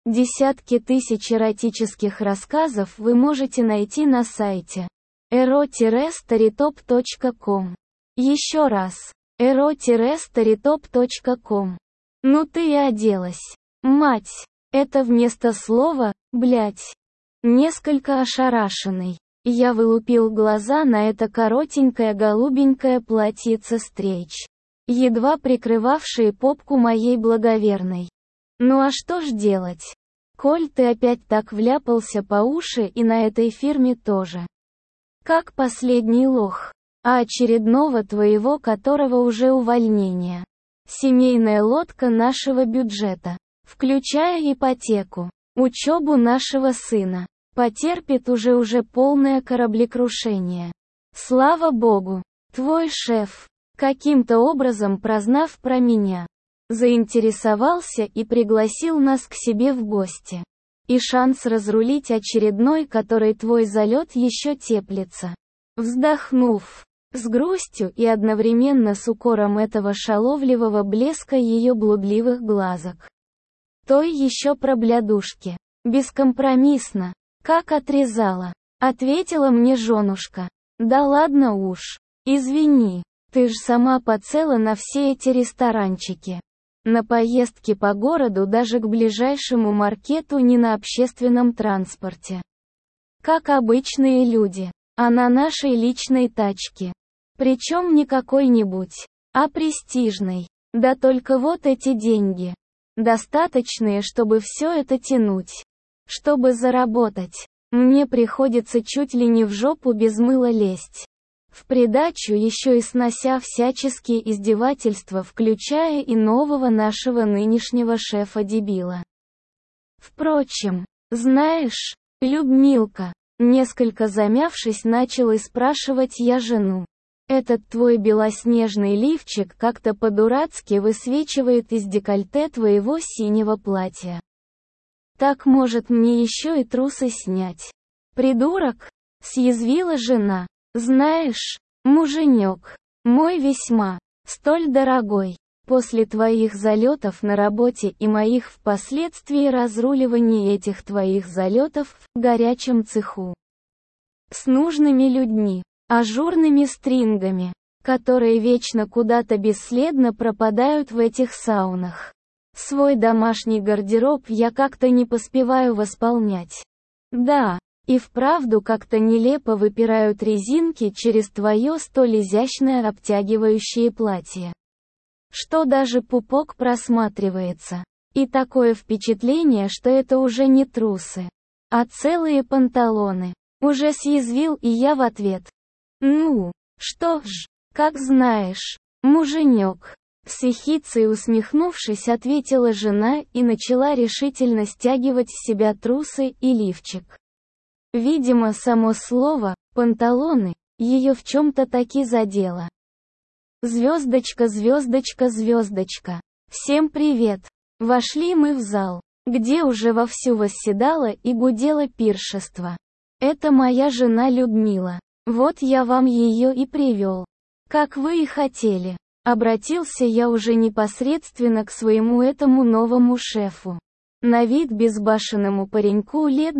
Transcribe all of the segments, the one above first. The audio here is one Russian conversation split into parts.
Десятки тысяч эротических рассказов вы можете найти на сайте ero-storytop.com. Еще раз. ero-storytop.com. Ну ты и оделась. Мать. Это вместо слова «блядь». Несколько ошарашенный. Я вылупил глаза на это коротенькое голубенькое платьице стрейч, едва прикрывавшее попку моей благоверной. Ну а что ж делать? Коль ты опять так вляпался по уши и на этой фирме тоже. Как последний лох. А очередного твоего которого уже увольнения. Семейная лодка нашего бюджета, включая ипотеку, учебу нашего сына, потерпит уже полное кораблекрушение. Слава Богу, твой шеф, каким-то образом прознав про меня, заинтересовался и пригласил нас к себе в гости. И шанс разрулить очередной, который твой залет еще теплится. Вздохнув, с грустью и одновременно с укором этого шаловливого блеска ее блудливых глазок. Той еще проблядушки. Бескомпромиссно. Как отрезала. Ответила мне женушка. Да ладно уж. Извини. Ты ж сама поцела на все эти ресторанчики. На поездки по городу даже к ближайшему маркету не на общественном транспорте. Как обычные люди. А на нашей личной тачке. Причем не какой-нибудь, а престижной. Да только вот эти деньги. Достаточные, чтобы все это тянуть. Чтобы заработать. Мне приходится чуть ли не в жопу без мыла лезть. В придачу еще и снося всяческие издевательства, включая и нового нашего нынешнего шефа-дебила. Впрочем, знаешь, Людмилка, несколько замявшись, начал и спрашивать я жену. Этот твой белоснежный лифчик как-то по-дурацки высвечивает из декольте твоего синего платья. Так может мне еще и трусы снять? Придурок? Съязвила жена. Знаешь, муженек, мой весьма, столь дорогой, после твоих залетов на работе и моих впоследствии разруливаний этих твоих залетов в горячем цеху. С нужными людьми. Ажурными стрингами, которые вечно куда-то бесследно пропадают в этих саунах. Свой домашний гардероб я как-то не поспеваю восполнять. Да, и вправду как-то нелепо выпирают резинки через твое столь изящное обтягивающее платье. Что даже пупок просматривается. И такое впечатление, что это уже не трусы, а целые панталоны. Уже съязвил и я в ответ. Ну, что ж, как знаешь, муженек. С ехицей усмехнувшись, ответила жена и начала решительно стягивать с себя трусы и лифчик. Видимо, само слово «панталоны» ее в чем-то таки задело. Звездочка, звездочка, звездочка. Всем привет. Вошли мы в зал, где уже вовсю восседало и гудело пиршество. Это моя жена Людмила. Вот я вам ее и привел. Как вы и хотели. Обратился я уже непосредственно к своему этому новому шефу. На вид безбашенному пареньку лет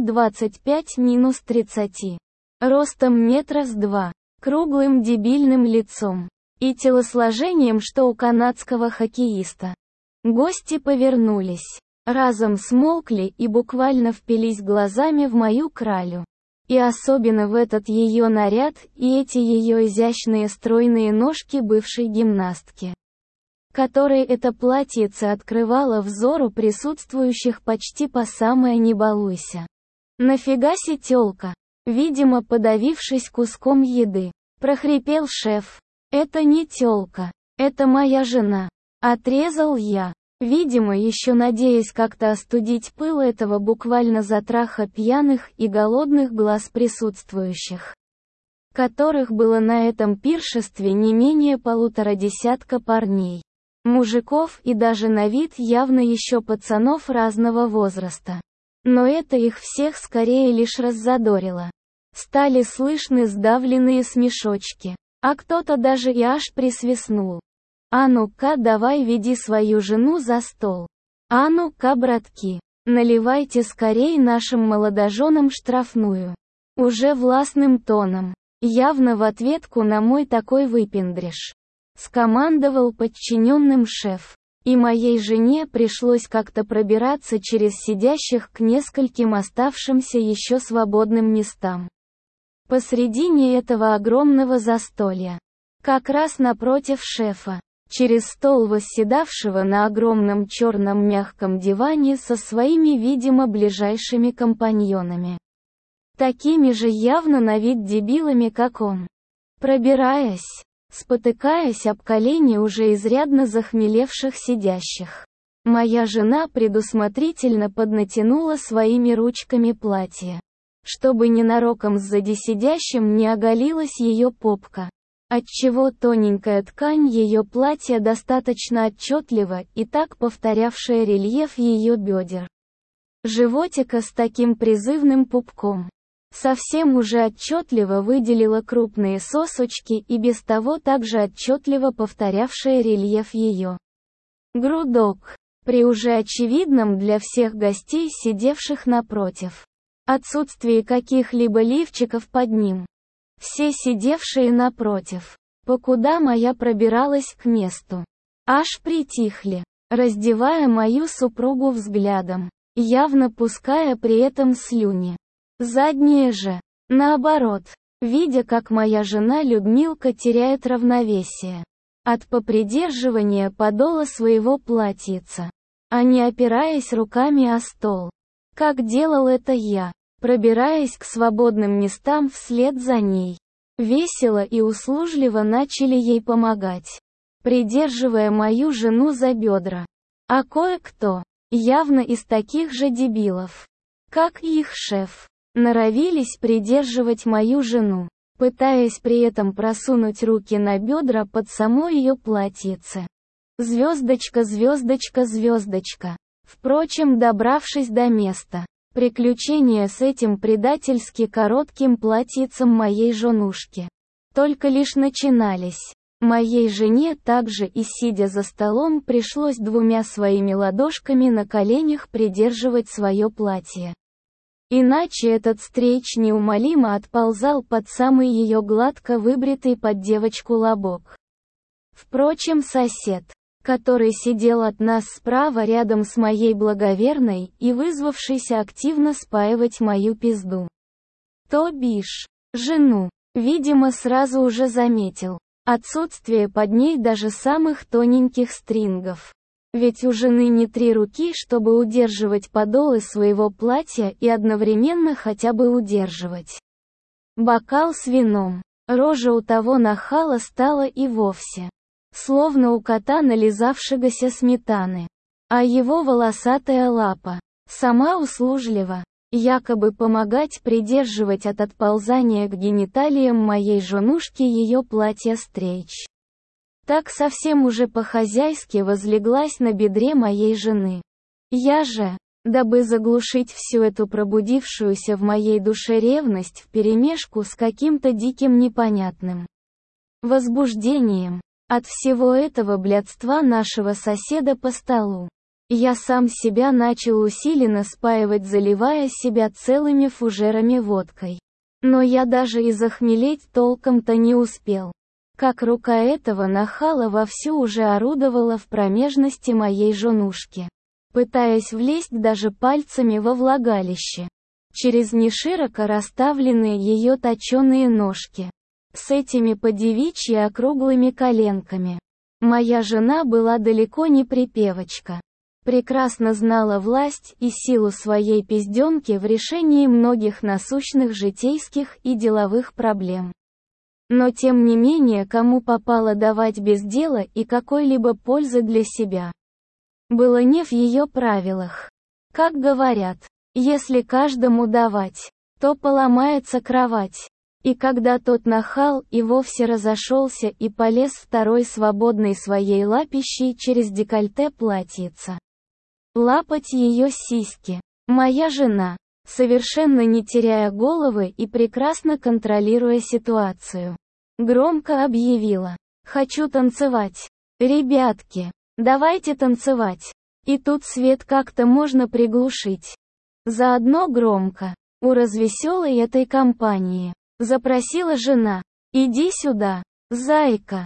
25-30. Ростом метра с 2. Круглым дебильным лицом. И телосложением, что у канадского хоккеиста. Гости повернулись. Разом смолкли и буквально впились глазами в мою кралю. И особенно в этот ее наряд и эти ее изящные стройные ножки бывшей гимнастки, которой это платьице открывало взору присутствующих почти по самое не балуйся. Нафигаси тёлка? Видимо, подавившись куском еды, прохрипел шеф. Это не тёлка, это моя жена. Отрезал я. Видимо, еще надеясь как-то остудить пыл этого буквально затраха пьяных и голодных глаз присутствующих, которых было на этом пиршестве не менее 150 парней, мужиков и даже на вид явно еще пацанов разного возраста. Но это их всех скорее лишь раззадорило. Стали слышны сдавленные смешочки, а кто-то даже и аж присвистнул. А ну-ка давай веди свою жену за стол. А ну-ка, братки, Наливайте скорей нашим молодоженам штрафную. Уже властным тоном, явно в ответку на мой такой выпендреж, скомандовал подчиненным шеф. И моей жене пришлось как-то пробираться через сидящих к нескольким оставшимся еще свободным местам. Посредине этого огромного застолья, как раз напротив шефа, через стол восседавшего на огромном черном мягком диване со своими, видимо, ближайшими компаньонами. Такими же явно на вид дебилами, как он. Пробираясь, спотыкаясь об колени уже изрядно захмелевших сидящих, моя жена предусмотрительно поднатянула своими ручками платье, чтобы ненароком сзади сидящим не оголилась ее попка, отчего тоненькая ткань ее платья достаточно отчетливо и так повторявшая рельеф ее бедер, животика с таким призывным пупком, совсем уже отчетливо выделила крупные сосочки и без того также отчетливо повторявшие рельеф ее грудок, при уже очевидном для всех гостей, сидевших напротив, отсутствии каких-либо лифчиков под ним. Все сидевшие напротив, покуда моя пробиралась к месту, аж притихли, раздевая мою супругу взглядом, явно пуская при этом слюни. Задние же, наоборот, видя, как моя жена Людмилка теряет равновесие от попридерживания подола своего платьица, а не опираясь руками о стол, как делал это я, пробираясь к свободным местам вслед за ней. Весело и услужливо начали ей помогать, придерживая мою жену за бедра. А кое-кто, явно из таких же дебилов, как и их шеф, норовились придерживать мою жену, пытаясь при этом просунуть руки на бедра под само ее платьице. Звездочка, звездочка, звездочка. Впрочем, добравшись до места, приключения с этим предательски коротким платьицем моей женушки только лишь начинались. Моей жене также и сидя за столом пришлось двумя своими ладошками на коленях придерживать свое платье. Иначе этот стрейч неумолимо отползал под самый ее гладко выбритый под девочку лобок. Впрочем, сосед, который сидел от нас справа рядом с моей благоверной и вызвавшийся активно спаивать мою пизду, то бишь, жену, видимо, сразу уже заметил отсутствие под ней даже самых тоненьких стрингов. Ведь у жены не 3 руки, чтобы удерживать подолы своего платья и одновременно хотя бы удерживать бокал с вином. Рожа у того нахала стала и вовсе словно у кота, нализавшегося сметаны. А его волосатая лапа, сама услужливо, якобы помогать придерживать от отползания к гениталиям моей женушки ее платье стрейч. Так совсем уже по-хозяйски возлеглась на бедре моей жены. Я же, дабы заглушить всю эту пробудившуюся в моей душе ревность вперемешку с каким-то диким непонятным возбуждением от всего этого блядства нашего соседа по столу, я сам себя начал усиленно спаивать, заливая себя целыми фужерами водкой. Но я даже и захмелеть толком-то не успел, как рука этого нахала вовсю уже орудовала в промежности моей женушки, пытаясь влезть даже пальцами во влагалище, через нешироко расставленные ее точеные ножки, с этими подевичьи округлыми коленками. Моя жена была далеко не припевочка, прекрасно знала власть и силу своей пизденки в решении многих насущных житейских и деловых проблем. Но тем не менее, кому попало давать без дела и какой-либо пользы для себя, было не в ее правилах. Как говорят, если каждому давать, то поломается кровать. И когда тот нахал и вовсе разошелся и полез второй свободной своей лапищей через декольте платьица лапать ее сиськи, моя жена, совершенно не теряя головы и прекрасно контролируя ситуацию, громко объявила: «Хочу танцевать. Ребятки, давайте танцевать». И тут свет как-то можно приглушить. Заодно громко. У развеселой этой компании. Запросила жена. «Иди сюда, зайка.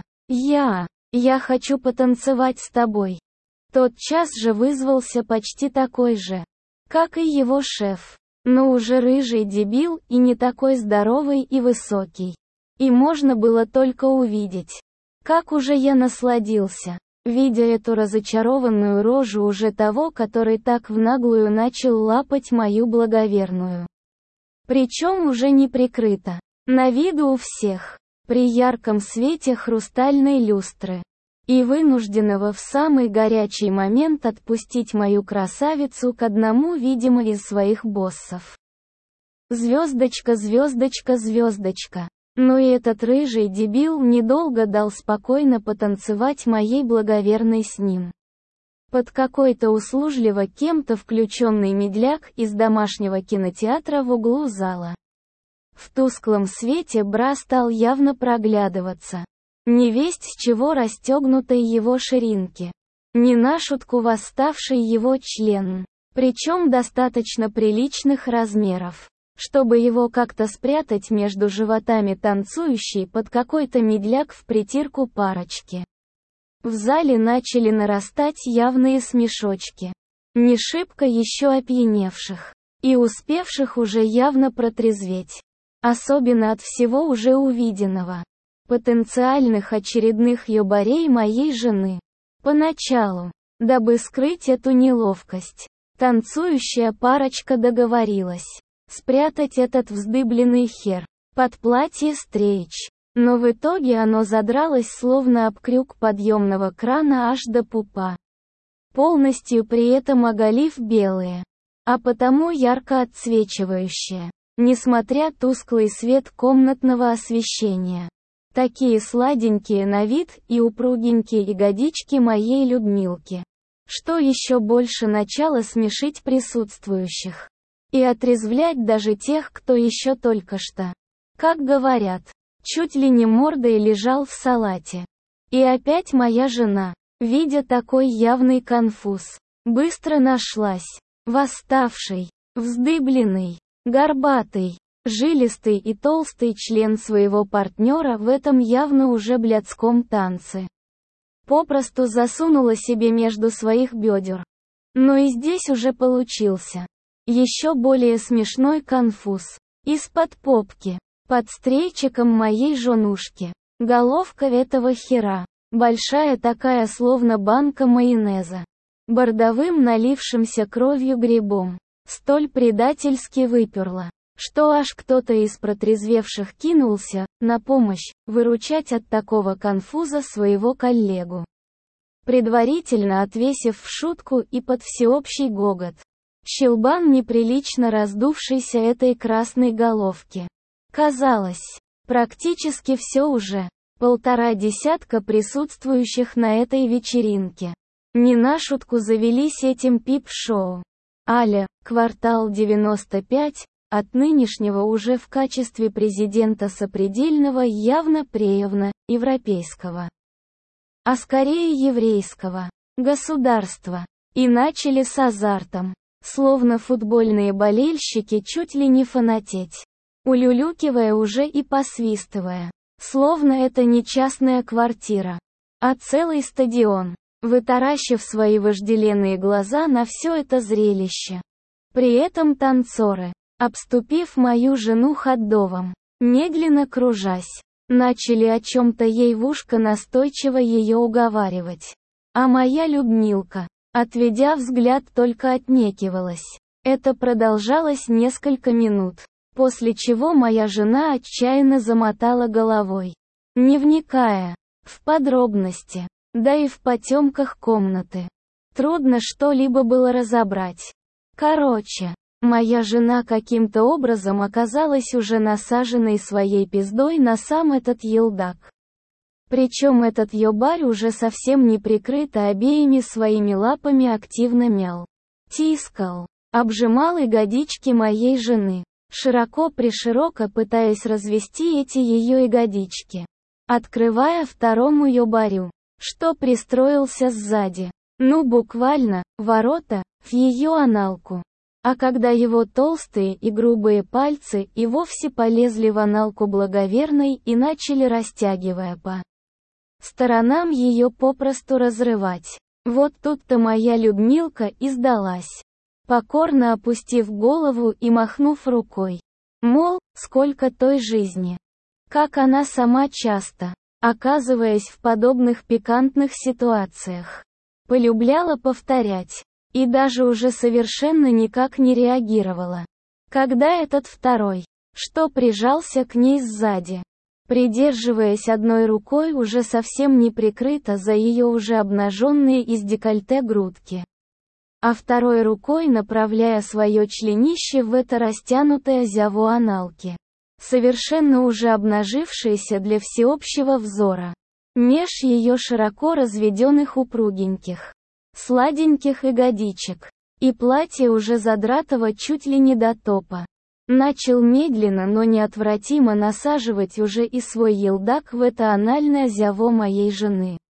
Я хочу потанцевать с тобой». Тотчас же вызвался почти такой же, как и его шеф. Но уже рыжий дебил и не такой здоровый и высокий. И можно было только увидеть, как уже я насладился, видя эту разочарованную рожу уже того, который так в наглую начал лапать мою благоверную. Причем уже не прикрыто, на виду у всех, при ярком свете хрустальной люстры. И вынужденного в самый горячий момент отпустить мою красавицу к одному, видимо, из своих боссов. Звездочка, звездочка, звездочка. Но и этот рыжий дебил недолго дал спокойно потанцевать моей благоверной с ним. Под какой-то услужливо кем-то включенный медляк из домашнего кинотеатра в углу зала. В тусклом свете бра стал явно проглядываться. Невесть с чего расстегнутой его ширинки. Не на шутку восставший его член. Причем достаточно приличных размеров, чтобы его как-то спрятать между животами танцующей под какой-то медляк в притирку парочки. В зале начали нарастать явные смешочки. Не шибко еще опьяневших. И успевших уже явно протрезветь. Особенно от всего уже увиденного. Потенциальных очередных ёбарей моей жены. Поначалу, дабы скрыть эту неловкость, танцующая парочка договорилась спрятать этот вздыбленный хер под платье стрейч. Но в итоге оно задралось словно об крюк подъемного крана аж до пупа. Полностью при этом оголив белые, а потому ярко отсвечивающие, несмотря тусклый свет комнатного освещения. Такие сладенькие на вид и упругенькие ягодички моей Людмилки. Что еще больше начало смешить присутствующих. И отрезвлять даже тех, кто еще только что, как говорят, чуть ли не мордой лежал в салате. И опять моя жена, видя такой явный конфуз, быстро нашлась. Восставший, вздыбленный, горбатый, жилистый и толстый член своего партнера в этом явно уже блядском танце. Попросту засунула себе между своих бедер. Но и здесь уже получился еще более смешной конфуз. Из-под попки, под стрейчиком моей женушки, головка этого хера, большая такая словно банка майонеза, бордовым налившимся кровью грибом, столь предательски выперла, что аж кто-то из протрезвевших кинулся на помощь, выручать от такого конфуза своего коллегу. Предварительно отвесив в шутку и под всеобщий гогот. Щелбан неприлично раздувшейся этой красной головки. Казалось, практически все уже. 1,5 присутствующих на этой вечеринке. Не на шутку завелись этим пип-шоу. Аля, квартал 95, от нынешнего уже в качестве президента сопредельного явно преявно, европейского. А скорее еврейского государства. И начали с азартом. Словно футбольные болельщики чуть ли не фанатеть. Улюлюкивая уже и посвистывая. Словно это не частная квартира, а целый стадион. Вытаращив свои вожделенные глаза на все это зрелище. При этом танцоры, обступив мою жену ходдовом, медленно кружась, начали о чем-то ей в ушко настойчиво ее уговаривать. А моя Людмилка, отведя взгляд, только отнекивалась. Это продолжалось несколько минут, после чего моя жена отчаянно замотала головой, не вникая в подробности, да и в потемках комнаты. Трудно что-либо было разобрать. Короче, моя жена каким-то образом оказалась уже насаженной своей пиздой на сам этот елдак. Причем этот ёбарь уже совсем не прикрыто обеими своими лапами активно мял, тискал, обжимал ягодички моей жены, широко-пришироко пытаясь развести эти ее ягодички, открывая второму ёбарю, что пристроился сзади. Ну буквально, ворота, в ее аналку. А когда его толстые и грубые пальцы и вовсе полезли в аналку благоверной и начали, растягивая по сторонам, ее попросту разрывать. Вот тут-то моя Людмилка и сдалась, покорно опустив голову и махнув рукой. Мол, сколько той жизни. Как она сама часто, оказываясь в подобных пикантных ситуациях, полюбляла повторять. И даже уже совершенно никак не реагировала. Когда этот второй, что прижался к ней сзади, придерживаясь одной рукой уже совсем не прикрыто за ее уже обнаженные из декольте грудки, а второй рукой направляя свое членище в это растянутое зяво аналки, совершенно уже обнажившееся для всеобщего взора, меж ее широко разведенных упругеньких, сладеньких ягодичек, и платье уже задратого чуть ли не до топа. Начал медленно, но неотвратимо насаживать уже и свой елдак в это анальное зяво моей жены.